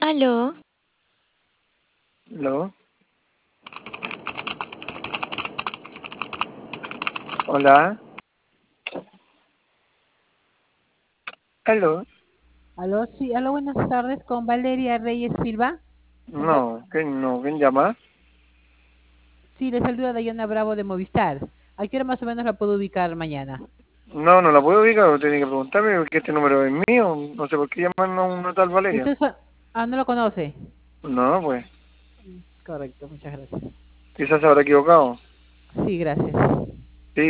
Aló, ¿Aló? Hola. ¿Aló? Aló, sí, aló, buenas tardes, con Valeria Reyes Silva. No, ¿quién llama? Sí, le saluda Dayana Bravo de Movistar. ¿A qué hora más o menos la puedo ubicar mañana? No la puedo ubicar, tiene que preguntarme porque este número es mío. No sé por qué llaman a una tal Valeria. Usted no lo conoce. No, pues, Correcto, muchas gracias. quizás se habrá equivocado. Sí, gracias.